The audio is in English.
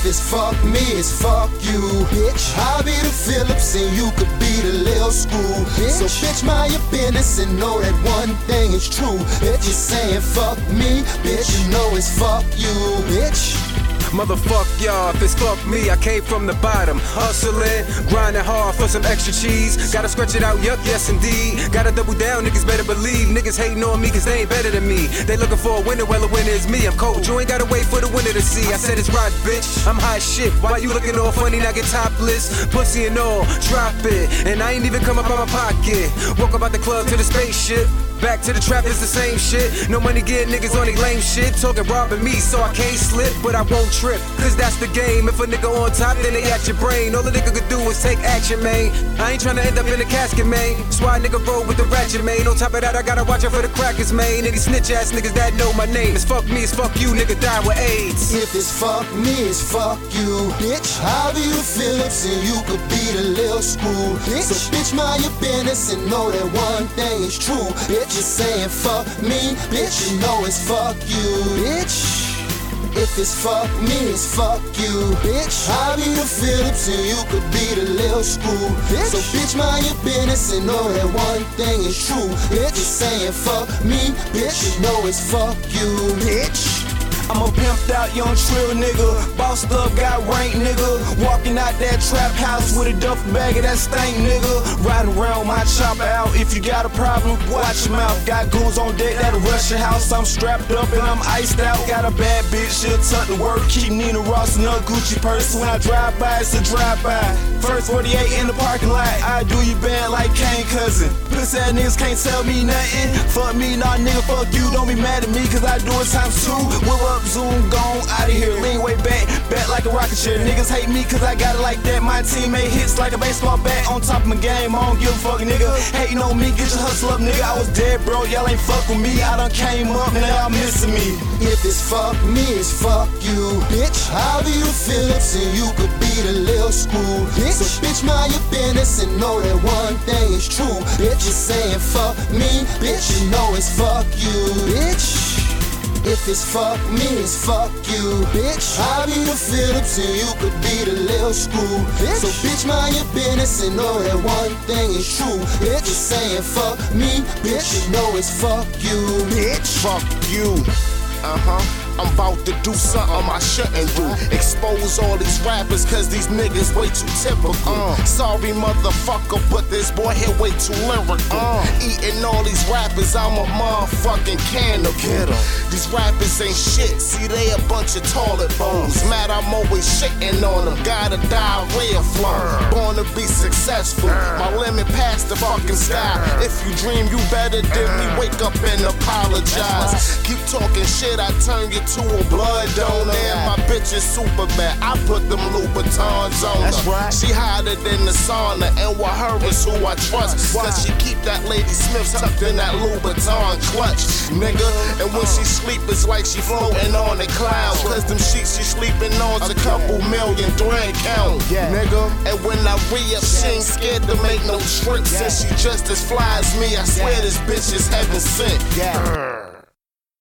it's fuck me, it's fuck you, bitch. I'll be the Phillips and you could be the Lil Screw, bitch. So bitch, mind your business and know that one thing is true. Bitch, you saying fuck me, bitch, you know it's fuck you, bitch. Motherfuck y'all, if it's fuck me, I came from the bottom. Hustling, grinding hard for some extra cheese. Gotta stretch it out, yup, yes indeed. Gotta double down, niggas better believe. Niggas hating on me cause they ain't better than me. They looking for a winner, well a winner is me. I'm cold, you ain't gotta wait for the winner to see. I said it's right, bitch, I'm hot shit. Why you looking all funny, now get topless? Pussy and all, drop it. And I ain't even come up out my pocket. Woke up out the club to the spaceship. Back to the trap, it's the same shit. No money get niggas on they lame shit. Talking robbing me, so I can't slip, but I won't trip, cause that's the game. If a nigga on top, then they at your brain. All the nigga could do is take action, man. I ain't tryna end up in a casket, man. That's why a nigga roll with the ratchet, man. On top of that, I gotta watch out for the crackers, man. And these snitch ass niggas that know my name. It's fuck me, it's fuck you, nigga die with AIDS. If it's fuck me, it's fuck you, bitch. I'll be the Phillips and you could be the Lil Screw, bitch. So bitch, mind your business and know that one thing is true. Bitch, you saying fuck me, bitch, you know it's fuck you, bitch. If it's fuck me, it's fuck you, bitch. I'll be the Phillips and you could be the Lil Screw, bitch. So bitch, mind your business and know that one thing is true. Bitch, you saying fuck me, bitch, you know it's fuck you, bitch. I'm a pimped out young trill nigga, bossed up, got rank nigga. Walking out that trap house with a duffel bag of that stank nigga. Riding around my chopper out, if you got a problem, watch your mouth. Got goons on deck that'll rush your house. I'm strapped up and I'm iced out. Got a bad bitch, she'll tuck the work. Keep Nina Ross in a Gucci purse. When I drive by, it's a drive-by. First 48 in the parking lot, I do you bad like Kane Cousin. Pussy ass niggas can't tell me nothing. Fuck me, nah nigga, fuck you. Don't be mad at me cause I do it times two. Whip up, zoom, gone out of here. Lean way back like a rocket chair. Niggas hate me cause I got it like that. My teammate hits like a baseball bat. On top of my game, I don't give a fuck, nigga. Hating on me, get your hustle up, nigga. I was dead, bro, y'all ain't fuck with me. I done came up, now y'all missing me. If it's fuck me, it's fuck you, bitch. I'll be the Phillips and you could be the Lil Screw, bitch. So bitch, mind your business and know that one thing is true. Bitch, you saying fuck me, bitch, you know it's fuck you, bitch. If it's fuck me, it's fuck you, bitch. I'll be the Phillips and you could be the Lil Screw, bitch. So bitch, mind your business and know that one thing is true. Bitch, you saying fuck me, bitch, you know it's fuck you, bitch. Fuck you. I'm about to do something I shouldn't do. Expose all these rappers cause these niggas way too typical. Sorry motherfucker, but this boy here way too lyrical. Eating all these rappers, I'm a motherfucking cannibal. These rappers ain't shit, see they a bunch of toilet bowls. Mad I'm always shitting on them, got a diarrhea flow. Born to be successful, my limit past the fucking sky. If you dream you better than me, wake up and apologize. Keep talking shit, I turn you to a blood donor. And my bitch is super bad, I put them Louboutins on her. Right. She hotter than the sauna, and with her is who I trust. Cause she keep that Lady Smith tucked in that Louboutin clutch, nigga. And when she sleep, it's like she floating on the clouds. Cause them sheets she sleeping on's a couple million thread count, nigga. And when I re-up, she ain't scared to make no tricks. And she just as fly as me, I swear this bitch is heaven sent.